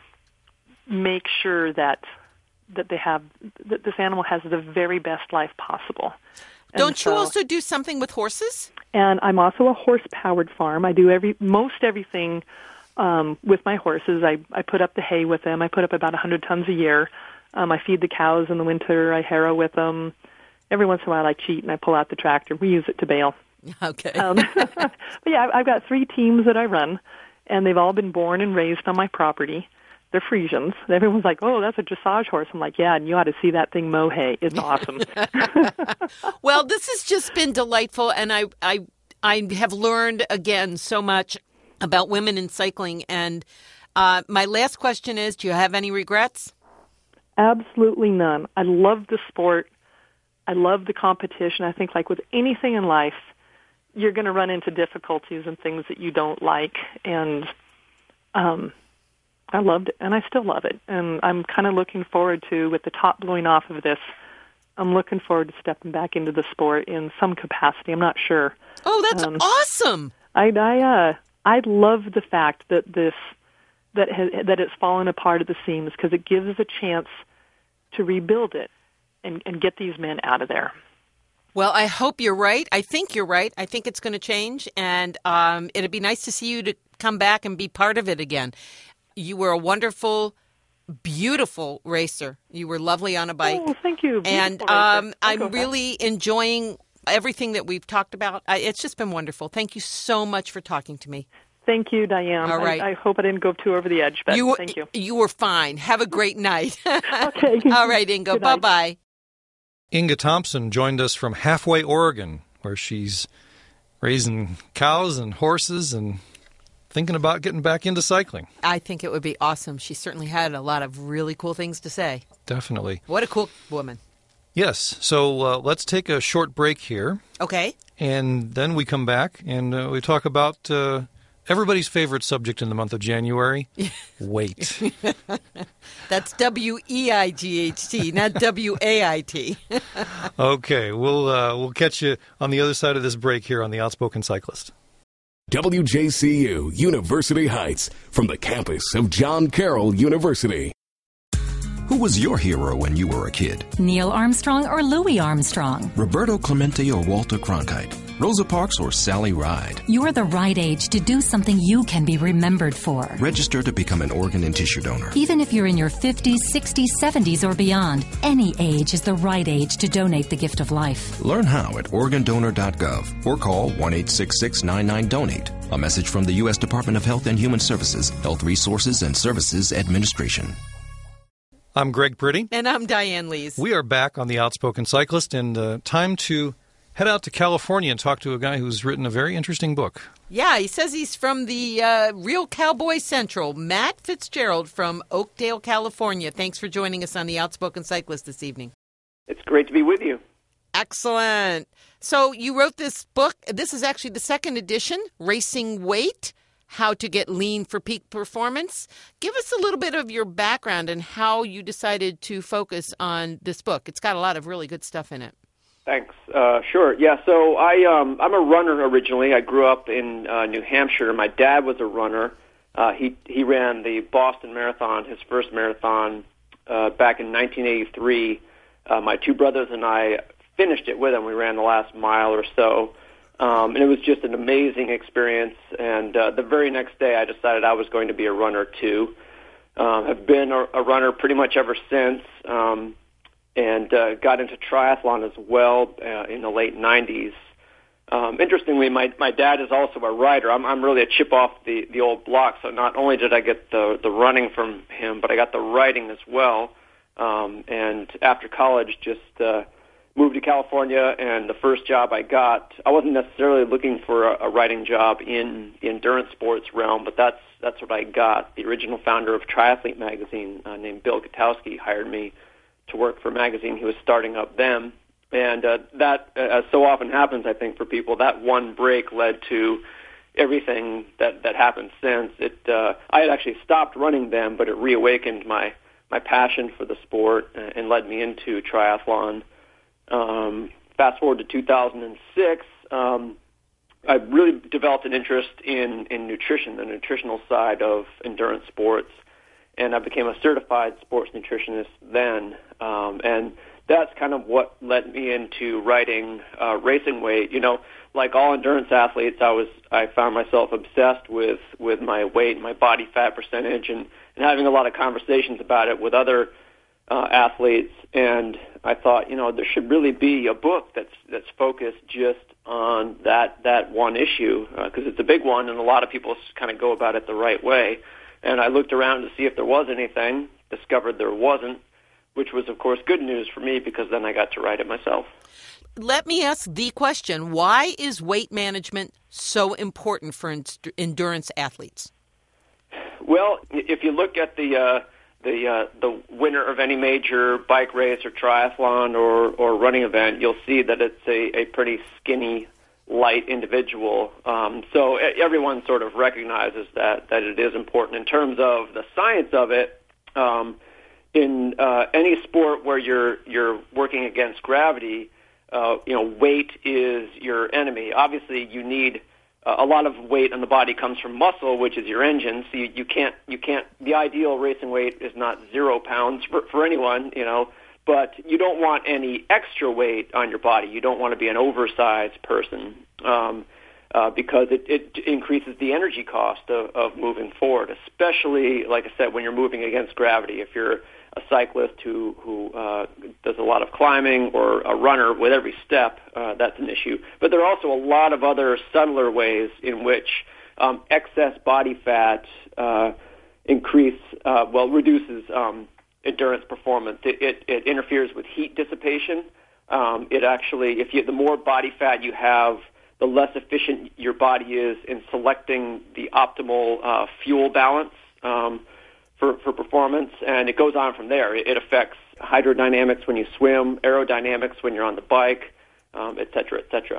make sure that that they have that this animal has the very best life possible. And Don't you so, also do something with horses? And I'm also a horse-powered farm. I do every most everything um, with my horses. I, I put up the hay with them. I put up about one hundred tons a year. Um, I feed the cows in the winter. I harrow with them. Every once in a while I cheat and I pull out the tractor. We use it to bale. Okay. um, but yeah, I've got three teams that I run, and they've all been born and raised on my property. They're Friesians. Everyone's like, "Oh, that's a dressage horse." I'm like, "Yeah, and you ought to see that thing mow hay. It's awesome." Well, this has just been delightful, and I, I, I have learned again so much about women in cycling. And uh, my last question is: do you have any regrets? Absolutely none. I love the sport. I love the competition. I think, like with anything in life, you're going to run into difficulties and things that you don't like, and um, I loved it, and I still love it. And I'm kind of looking forward to, with the top blowing off of this, I'm looking forward to stepping back into the sport in some capacity. I'm not sure. Oh, that's um, awesome! I I uh, I love the fact that this that has, that it's fallen apart at the seams, because it gives us a chance to rebuild it and, and get these men out of there. Well, I hope you're right. I think you're right. I think it's going to change, and um, it'd be nice to see you to come back and be part of it again. You were a wonderful, beautiful racer. You were lovely on a bike. Oh, thank you. And Beautiful um, racer. I'm I'll go really enjoying everything that we've talked about. I, it's just been wonderful. Thank you so much for talking to me. Thank you, Diane. All right. I, I hope I didn't go too over the edge, but you, thank you. You were fine. Have a great night. Okay. All right, Inga. Good night. Bye-bye. Inga Thompson joined us from Halfway, Oregon, where she's raising cows and horses and thinking about getting back into cycling. I think it would be awesome. She certainly had a lot of really cool things to say. Definitely. What a cool woman. Yes. So uh, let's take a short break here. Okay. And then we come back and uh, we talk about uh, Everybody's favorite subject in the month of January, weight. That's W E I G H T, not W A I T. Okay, we'll uh, we'll catch you on the other side of this break here on The Outspoken Cyclist. W J C U University Heights, from the campus of John Carroll University. Who was your hero when you were a kid? Neil Armstrong or Louis Armstrong? Roberto Clemente or Walter Cronkite? Rosa Parks or Sally Ride? You're the right age to do something you can be remembered for. Register to become an organ and tissue donor. Even if you're in your fifties, sixties, seventies, or beyond, any age is the right age to donate the gift of life. Learn how at organ donor dot gov or call one eight six six nine nine donate. A message from the U S Department of Health and Human Services, Health Resources and Services Administration. I'm Greg Priddy. And I'm Diane Lees. We are back on The Outspoken Cyclist, and uh, time to head out to California and talk to a guy who's written a very interesting book. Yeah, he says he's from the uh, Real Cowboy Central. Matt Fitzgerald from Oakdale, California. Thanks for joining us on The Outspoken Cyclist this evening. It's great to be with you. Excellent. So you wrote this book. This is actually the second edition, Racing Weight, How to Get Lean for Peak Performance. Give us a little bit of your background and how you decided to focus on this book. It's got a lot of really good stuff in it. Thanks. Uh, sure. Yeah. So I um, I'm a runner originally. I grew up in uh, New Hampshire. My dad was a runner. Uh, he he ran the Boston Marathon, his first marathon, uh, back in nineteen eighty-three. Uh, my two brothers and I finished it with him. We ran the last mile or so. Um, and it was just an amazing experience. And uh, the very next day, I decided I was going to be a runner too. Um, have been a, a runner pretty much ever since, um, and uh, got into triathlon as well uh, in the late nineties. Um, interestingly, my my dad is also a rider. I'm I'm really a chip off the the old block. So not only did I get the the running from him, but I got the riding as well. Um, and after college, just uh, moved to California, and the first job I got, I wasn't necessarily looking for a, a writing job in the endurance sports realm, but that's that's what I got. The original founder of Triathlete magazine, uh, named Bill Gutowski, hired me to work for a magazine he was starting up then. And uh, that, uh, as so often happens, I think, for people, that one break led to everything that, that happened since. It, uh, I had actually stopped running then, but it reawakened my, my passion for the sport and, and led me into triathlon. Um, fast forward to two thousand six, um, I really developed an interest in, in nutrition, the nutritional side of endurance sports, and I became a certified sports nutritionist then. Um, and that's kind of what led me into writing uh, Racing Weight. You know, like all endurance athletes, I was I found myself obsessed with, with my weight, my body fat percentage, and, and having a lot of conversations about it with other Uh, athletes, and I thought, you know, there should really be a book that's that's focused just on that that one issue, because uh, it's a big one, and a lot of people kind of go about it the right way. And I looked around to see if there was anything, discovered there wasn't, which was, of course, good news for me, because then I got to write it myself. Let me ask the question, why is weight management so important for en- endurance athletes? Well, if you look at the uh, the uh, the winner of any major bike race or triathlon or, or running event, you'll see that it's a, a pretty skinny, light individual. Um, so everyone sort of recognizes that, that it is important. In terms of the science of it, um, in uh, any sport where you're you're working against gravity, uh, you know, weight is your enemy. Obviously, you need Uh, a lot of weight on the body comes from muscle, which is your engine. So you, you can't, you can't. The ideal racing weight is not zero pounds for, for anyone, you know. But you don't want any extra weight on your body. You don't want to be an oversized person um, uh, because it, it increases the energy cost of, of moving forward. Especially, like I said, when you're moving against gravity. If you're a cyclist who who uh, does a lot of climbing, or a runner with every step, uh, that's an issue. But there are also a lot of other subtler ways in which um, excess body fat uh, increase, uh, well, reduces um, endurance performance. It, it, it interferes with heat dissipation. Um, it actually, if you, the more body fat you have, the less efficient your body is in selecting the optimal uh, fuel balance Um, For, for performance, and it goes on from there. It, it affects hydrodynamics when you swim, aerodynamics when you're on the bike, um, et cetera, et cetera.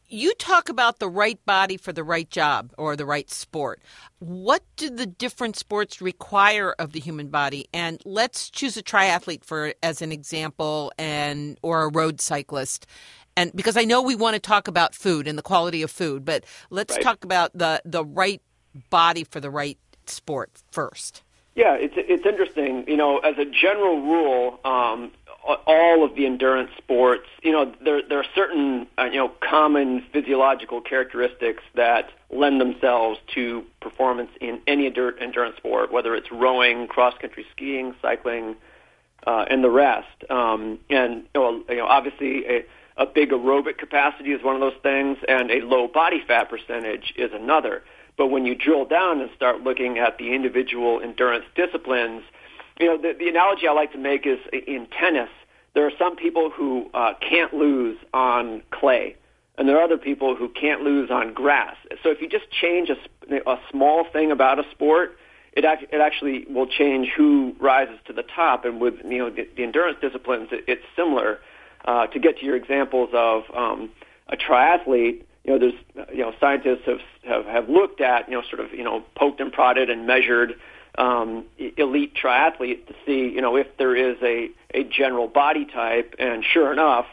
you talk about the right body for the right job or the right sport. What do the different sports require of the human body? And let's choose a triathlete for as an example, and or a road cyclist. And because I know we want to talk about food and the quality of food, but let's right. talk about the, the right body for the right sport first. Yeah, it's it's interesting. You know, as a general rule, um, all of the endurance sports, you know, there there are certain uh, you know common physiological characteristics that lend themselves to performance in any endur- endurance sport, whether it's rowing, cross-country skiing, cycling, uh, and the rest. Um, and you know, you know, obviously, a, a big aerobic capacity is one of those things, and a low body fat percentage is another. But when you drill down and start looking at the individual endurance disciplines, you know, the, the analogy I like to make is in tennis, there are some people who uh, can't lose on clay, and there are other people who can't lose on grass. So if you just change a, a small thing about a sport, it, act, it actually will change who rises to the top. And with, you know, the, the endurance disciplines, it, it's similar. Uh, to get to your examples of um, a triathlete, you know, there's, you know, scientists have, have, have looked at, you know, sort of, you know, poked and prodded and measured um, elite triathletes to see, you know, if there is a, a general body type, and sure enough,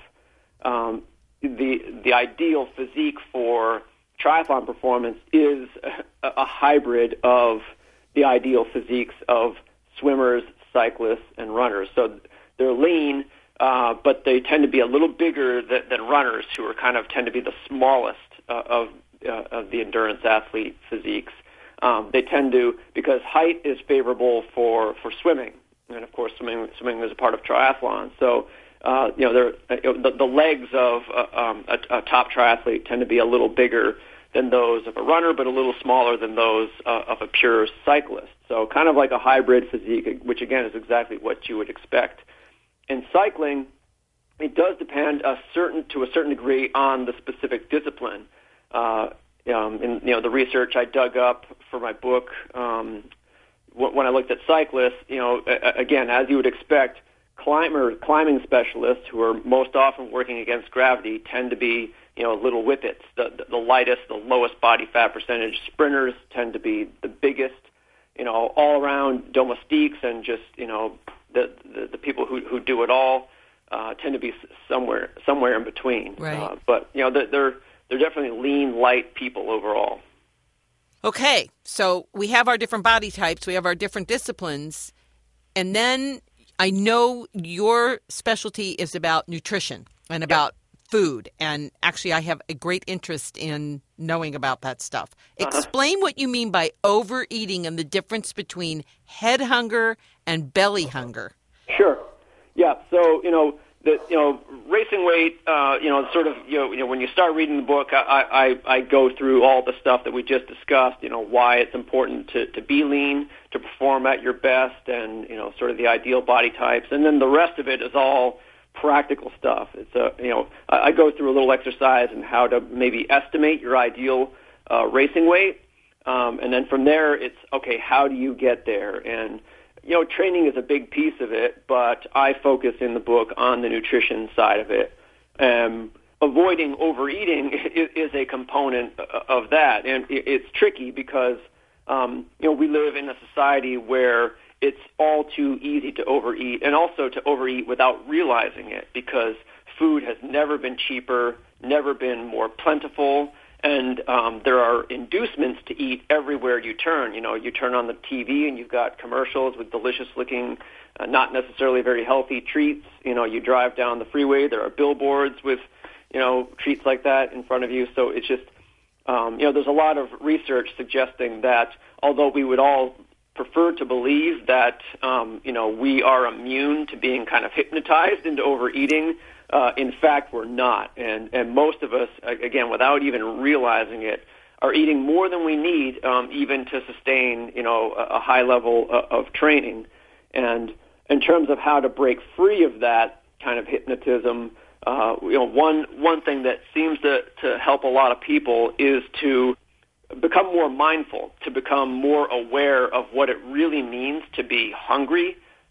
um, the the ideal physique for triathlon performance is a, a hybrid of the ideal physiques of swimmers, cyclists, and runners. So they're lean, uh, but they tend to be a little bigger than, than runners, who are kind of tend to be the smallest uh, of uh, of the endurance athlete physiques. Um, they tend to, because height is favorable for, for swimming, and of course swimming swimming is a part of triathlon. So uh, you know, uh, the, the legs of uh, um, a, a top triathlete tend to be a little bigger than those of a runner, but a little smaller than those uh, of a pure cyclist. So kind of like a hybrid physique, which again is exactly what you would expect. In cycling, it does depend a certain to a certain degree on the specific discipline. Uh, Um, in you know the research I dug up for my book, um, when I looked at cyclists, you know, again, as you would expect, climber climbing specialists who are most often working against gravity tend to be, you know, little whippets, the, the lightest, the lowest body fat percentage. Sprinters tend to be the biggest, you know, all around domestiques, and just, you know, the the, the people who who do it all uh, tend to be somewhere somewhere in between. Right. Uh, but you know, they're They're definitely lean, light people overall. Okay, so we have our different body types, we have our different disciplines, and then I know your specialty is about nutrition and about yep. food, and actually I have a great interest in knowing about that stuff. Uh-huh. Explain what you mean by overeating and the difference between head hunger and belly hunger. Sure. Yeah, so, you know, The, you know, racing weight, uh, you know, sort of, you know, you know, when you start reading the book, I, I, I go through all the stuff that we just discussed, you know, why it's important to, to be lean, to perform at your best, and, you know, sort of the ideal body types. And then the rest of it is all practical stuff. It's a, you know, I, I go through a little exercise in how to maybe estimate your ideal uh, racing weight. Um, and then from there, it's, okay, how do you get there? And, you know, training is a big piece of it, but I focus in the book on the nutrition side of it. Um, avoiding overeating is, is a component of that, and it's tricky because, um, you know, we live in a society where it's all too easy to overeat, and also to overeat without realizing it, because food has never been cheaper, never been more plentiful. And um, there are inducements to eat everywhere you turn. You know, you turn on the T V and you've got commercials with delicious-looking, uh, not necessarily very healthy treats. You know, you drive down the freeway, there are billboards with, you know, treats like that in front of you. So it's just, um, you know, there's a lot of research suggesting that although we would all prefer to believe that, um, you know, we are immune to being kind of hypnotized into overeating, Uh, in fact, we're not. And, and most of us, again, without even realizing it, are eating more than we need, um, even to sustain, you know, a, a high level of, of training. And in terms of how to break free of that kind of hypnotism, uh, you know, one one thing that seems to, to help a lot of people is to become more mindful, to become more aware of what it really means to be hungry,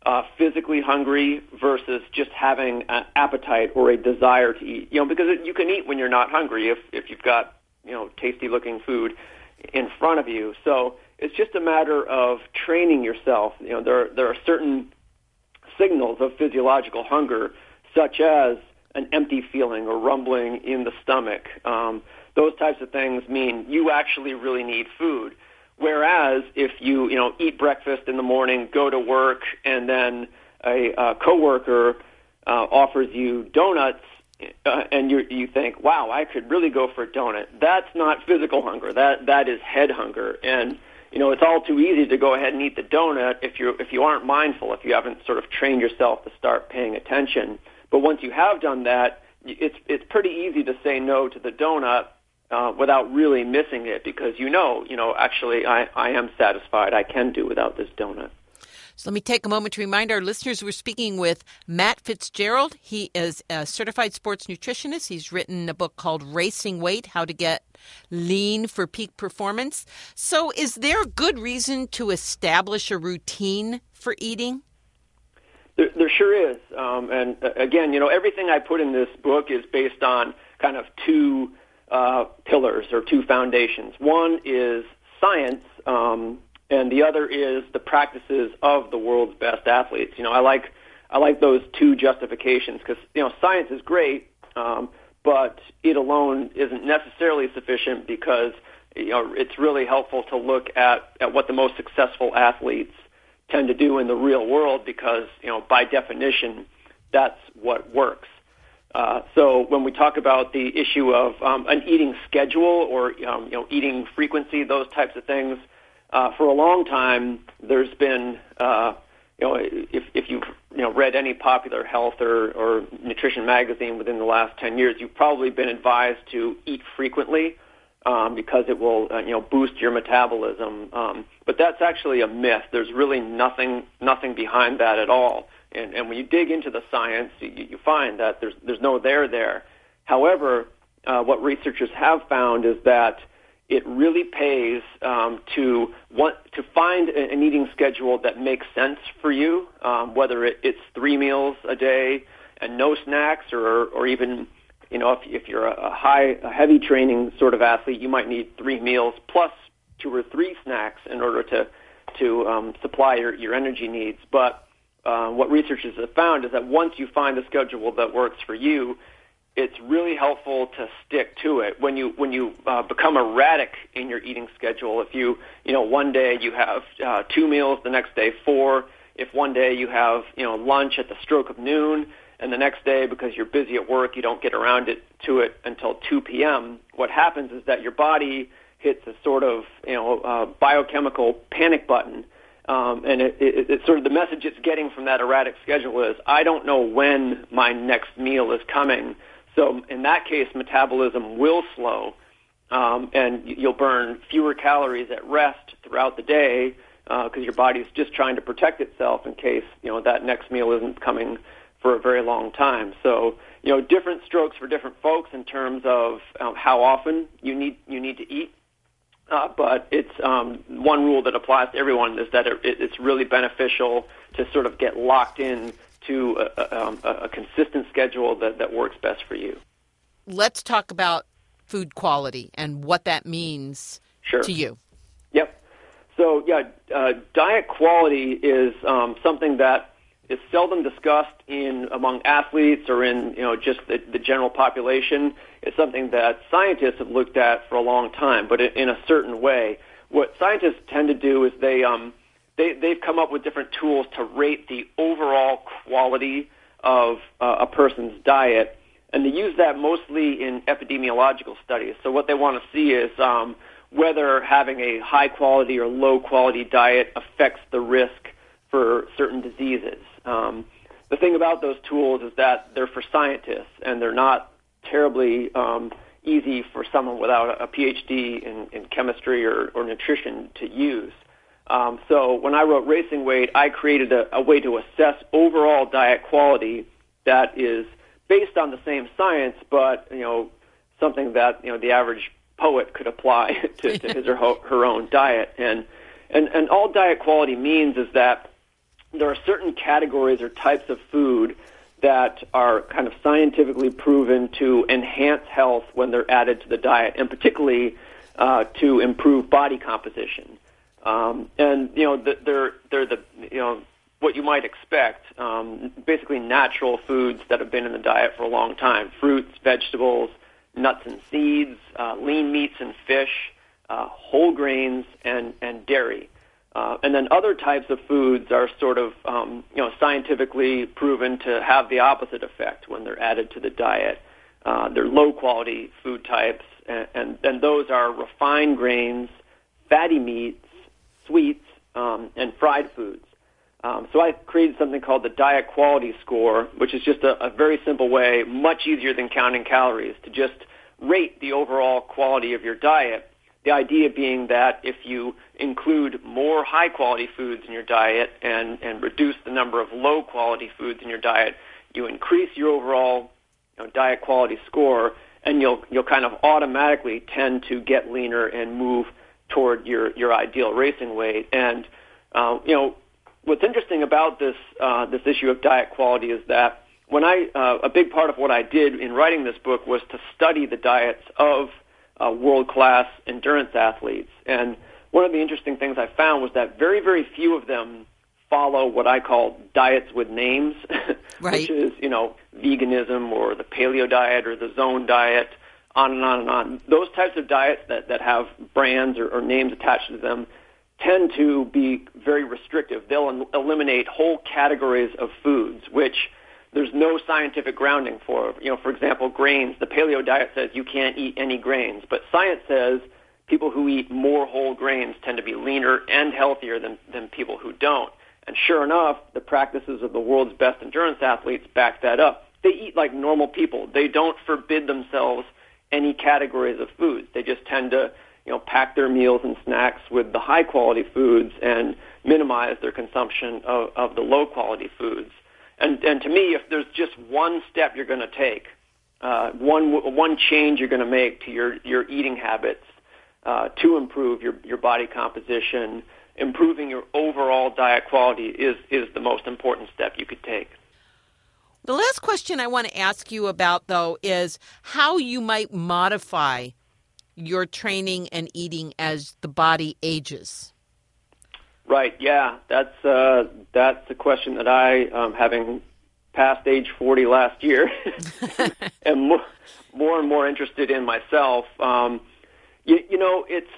uh, physically hungry versus just having an appetite or a desire to eat. You know, because it, you can eat when you're not hungry if if you've got, you know, tasty looking food in front of you. So it's just a matter of training yourself. You know, there there are certain signals of physiological hunger, such as an empty feeling or rumbling in the stomach. Um, those types of things mean you actually really need food. Whereas if you, you know, eat breakfast in the morning, go to work, and then a, a coworker uh, offers you donuts, uh, and you you think, wow, I could really go for a donut. That's not physical hunger. That that is head hunger. And you know, it's all too easy to go ahead and eat the donut if you if you aren't mindful, if you haven't sort of trained yourself to start paying attention. But once you have done that, it's it's pretty easy to say no to the donut uh, without really missing it, because you know, you know, actually, I, I am satisfied. I can do without this donut. So let me take a moment to remind our listeners we're speaking with Matt Fitzgerald. He is a certified sports nutritionist. He's written a book called Racing Weight, How to Get Lean for Peak Performance. So is there a good reason to establish a routine for eating? There, there sure is. Um, and uh, again, you know, everything I put in this book is based on kind of two uh, pillars or two foundations. One is science, um, and the other is the practices of the world's best athletes. You know, I like I like those two justifications because, you know, science is great, um, but it alone isn't necessarily sufficient, because, you know, it's really helpful to look at, at what the most successful athletes tend to do in the real world, because, you know, by definition, that's what works. Uh, so when we talk about the issue of um, an eating schedule or, um, you know, eating frequency, those types of things, uh, for a long time, there's been, uh, you know, if, if you've, you know, read any popular health or, or nutrition magazine within the last ten years, you've probably been advised to eat frequently, um, because it will, uh, you know, boost your metabolism. Um, but that's actually a myth. There's really nothing, nothing behind that at all. And, and when you dig into the science, you, you find that there's, there's no there there. However, uh, what researchers have found is that it really pays um, to want to find an eating schedule that makes sense for you, um, whether it, it's three meals a day and no snacks, or, or even, you know, if, if you're a high, a heavy training sort of athlete, you might need three meals plus two or three snacks in order to to um, supply your, your energy needs. But uh, what researchers have found is that once you find a schedule that works for you, it's really helpful to stick to it. When you when you uh, become erratic in your eating schedule, if you you know one day you have uh, two meals, the next day four. If one day you have you know lunch at the stroke of noon, and the next day, because you're busy at work, you don't get around it to it until two p.m., what happens is that your body hits a sort of you know uh, biochemical panic button. Um, and it, it, it's sort of the message it's getting from that erratic schedule is, I don't know when my next meal is coming. So in that case, metabolism will slow, um, and you'll burn fewer calories at rest throughout the day, because uh, your body's just trying to protect itself in case you know that next meal isn't coming for a very long time. So you know, different strokes for different folks in terms of um, how often you need you need to eat. Uh, but it's um, one rule that applies to everyone is that it, it's really beneficial to sort of get locked in to a, a, a consistent schedule that, that works best for you. Let's talk about food quality and what that means sure. to you. Yep. So, yeah, uh, diet quality is um, something that is seldom discussed in among athletes or in you know just the, the general population. It's something that scientists have looked at for a long time, but in a certain way. What scientists tend to do is they um, they they've come up with different tools to rate the overall quality of uh, a person's diet, and they use that mostly in epidemiological studies. So what they want to see is um, whether having a high quality or low quality diet affects the risk for certain diseases. Um, the thing about those tools is that they're for scientists, and they're not terribly um, easy for someone without a P H D in, in chemistry or, or nutrition to use. Um, so when I wrote Racing Weight, I created a, a way to assess overall diet quality that is based on the same science, but you know something that you know the average poet could apply to, to his or her own diet. And and and all diet quality means is that there are certain categories or types of food that are kind of scientifically proven to enhance health when they're added to the diet, and particularly uh, to improve body composition. Um, and you know, the, they're they're the you know what you might expect, um, basically natural foods that have been in the diet for a long time: fruits, vegetables, nuts and seeds, uh, lean meats and fish, uh, whole grains, and and dairy. Uh, and then other types of foods are sort of, um, you know, scientifically proven to have the opposite effect when they're added to the diet. Uh, they're low-quality food types, and, and, and those are refined grains, fatty meats, sweets, um, and fried foods. Um, so I created something called the Diet Quality Score, which is just a, a very simple way, much easier than counting calories, to just rate the overall quality of your diet. The idea being that if you include more high-quality foods in your diet and, and reduce the number of low-quality foods in your diet, you increase your overall you know, diet quality score, and you'll you'll kind of automatically tend to get leaner and move toward your, your ideal racing weight. And uh, you know what's interesting about this uh, this issue of diet quality is that when I uh, a big part of what I did in writing this book was to study the diets of Uh, world-class endurance athletes. And one of the interesting things I found was that very, very few of them follow what I call diets with names, right. which is, you know, veganism or the paleo diet or the zone diet, on and on and on. Those types of diets that, that have brands or, or names attached to them tend to be very restrictive. They'll el- eliminate whole categories of foods, which there's no scientific grounding for. You know, for example, grains. The paleo diet says you can't eat any grains, but science says people who eat more whole grains tend to be leaner and healthier than, than people who don't. And sure enough, the practices of the world's best endurance athletes back that up. They eat like normal people. They don't forbid themselves any categories of foods. They just tend to, you know, pack their meals and snacks with the high-quality foods and minimize their consumption of, of the low-quality foods. And, and to me, if there's just one step you're going to take, uh, one one change you're going to make to your, your eating habits uh, to improve your, your body composition, improving your overall diet quality is, is the most important step you could take. The last question I want to ask you about, though, is how you might modify your training and eating as the body ages. Right, yeah, that's uh, that's a question that I, um, having passed age forty last year, am more, more and more interested in myself. Um, you, you know, it's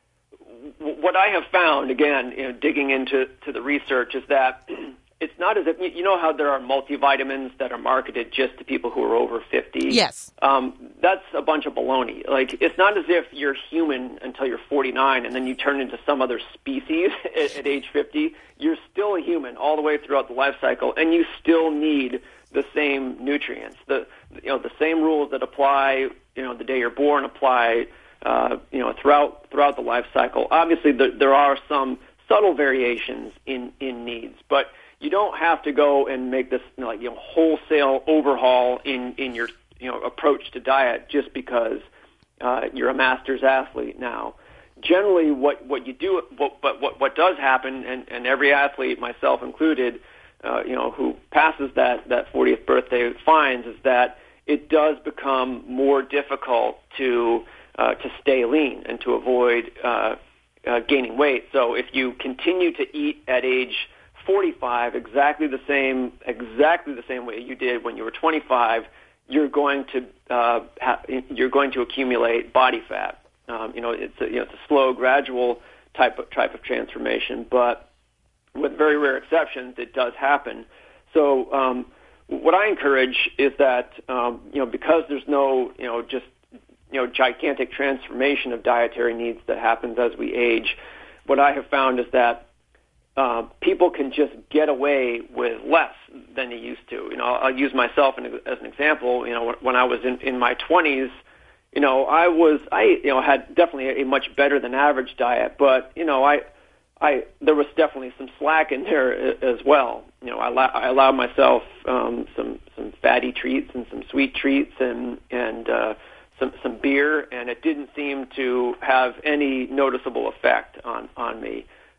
what I have found, again, you know, digging into to the research, is that it's not as if, you know how there are multivitamins that are marketed just to people who are over fifty? Yes. Um, that's a bunch of baloney. Like, it's not as if you're human until you're forty-nine and then you turn into some other species at, at age fifty. You're still a human all the way throughout the life cycle, and you still need the same nutrients. The, you know, the same rules that apply, you know, the day you're born apply, uh, you know, throughout, throughout the life cycle. Obviously, there, there are some subtle variations in, in needs, but you don't have to go and make this, you know, like, you know, wholesale overhaul in, in your, you know, approach to diet just because uh, you're a master's athlete now. Generally, what, what you do, what, but what, what does happen, and, and every athlete, myself included, uh, you know, who passes that, that fortieth birthday finds, is that it does become more difficult to uh, to stay lean and to avoid uh, uh, gaining weight. So if you continue to eat at age forty-five, exactly the same, exactly the same way you did when you were twenty-five, you're going to uh, ha- you're going to accumulate body fat. Um, you know, it's a, you know, it's a slow, gradual type of type of transformation, but with very rare exceptions, it does happen. So, um, what I encourage is that um, you know, because there's no, you know, just you know, gigantic transformation of dietary needs that happens as we age, what I have found is that Uh, people can just get away with less than they used to. You know, I'll use myself as an example. You know, when I was in, in my twenties, you know, I was, I, you know, had definitely a much better than average diet, but, you know, I, I, there was definitely some slack in there as well. You know, I, I allowed myself um, some, some fatty treats and some sweet treats and, and uh, some, some beer, and it didn't seem to have any noticeable effect on, on me.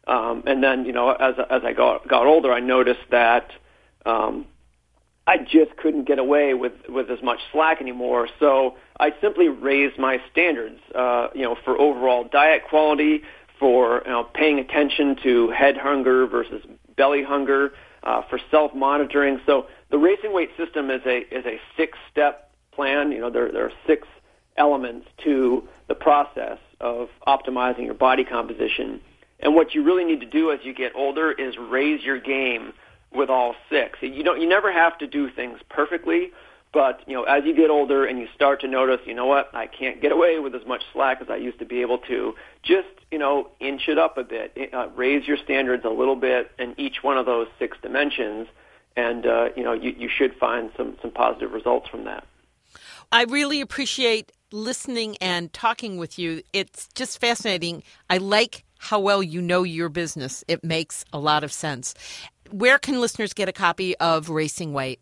Um, and then, you know, as as I got got older, I noticed that um, I just couldn't get away with, with as much slack anymore. So I simply raised my standards, uh, you know, for overall diet quality, for you know, paying attention to head hunger versus belly hunger, uh, for self-monitoring. So the Racing Weight system is a is a six-step plan. You know, there there are six elements to the process of optimizing your body composition. And what you really need to do as you get older is raise your game with all six. You don't, you never have to do things perfectly, but you know, as you get older and you start to notice, you know what, I can't get away with as much slack as I used to be able to. Just you know, inch it up a bit, uh, raise your standards a little bit in each one of those six dimensions, and uh, you know, you, you should find some some positive results from that. I really appreciate listening and talking with you. It's just fascinating. I like how well you know your business. It makes a lot of sense. Where can listeners get a copy of Racing Weight?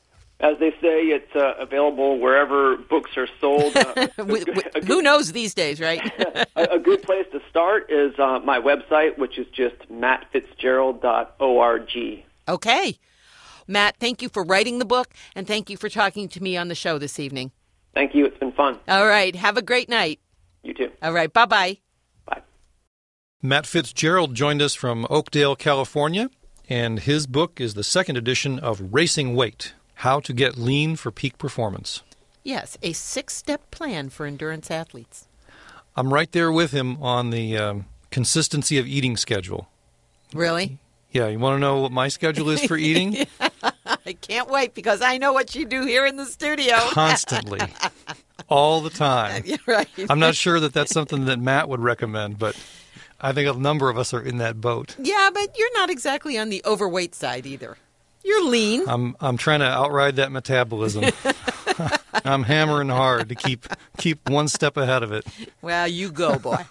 As they say, it's uh, available wherever books are sold. Uh, a good, a good, Who knows these days, right? a, a good place to start is uh, my website, which is just matt fitzgerald dot org. Okay. Matt, thank you for writing the book, and thank you for talking to me on the show this evening. Thank you. It's been fun. All right. Have a great night. You too. All right. Bye-bye. Bye. Matt Fitzgerald joined us from Oakdale, California, and his book is the second edition of Racing Weight, How to Get Lean for Peak Performance. Yes, a six-step plan for endurance athletes. I'm right there with him on the um, consistency of eating schedule. Really? Yeah, you want to know what my schedule is for eating? I can't wait because I know what you do here in the studio. Constantly. All the time. Right. I'm not sure that that's something that Matt would recommend, but I think a number of us are in that boat. Yeah, but you're not exactly on the overweight side either. You're lean. I'm I'm trying to outride that metabolism. I'm hammering hard to keep keep one step ahead of it. Well, you go, boy.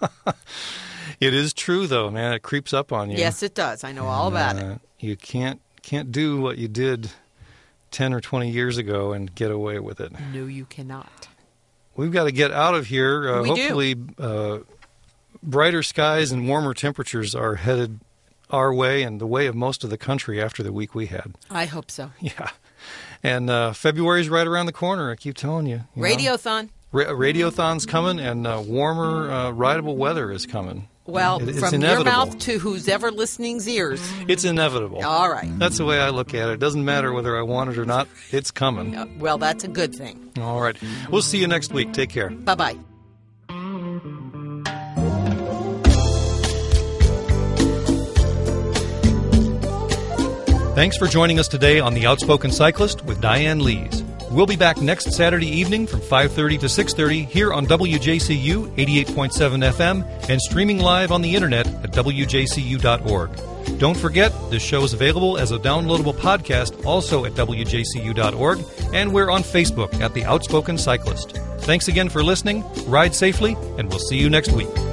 It is true, though, man. It creeps up on you. Yes, it does. I know all about uh, it. You can't can't do what you did ten or twenty years ago and get away with it. No, you cannot. We've got to get out of here. Uh, we hopefully, do. Uh, brighter skies and warmer temperatures are headed our way and the way of most of the country after the week we had. I hope so. Yeah. And uh, February's right around the corner, I keep telling you. you Radiothon. Ra- Radiothon's coming, and uh, warmer, uh, rideable weather is coming. Well, it, from inevitable. your mouth to who's ever listening's ears. It's inevitable. All right. That's the way I look at it. It doesn't matter whether I want it or not. It's coming. Uh, well, that's a good thing. All right. We'll see you next week. Take care. Bye-bye. Thanks for joining us today on The Outspoken Cyclist with Diane Lees. We'll be back next Saturday evening from five thirty to six thirty here on W J C U eighty-eight point seven F M and streaming live on the internet at W J C U dot org. Don't forget, this show is available as a downloadable podcast also at W J C U dot org, and we're on Facebook at The Outspoken Cyclist. Thanks again for listening, ride safely, and we'll see you next week.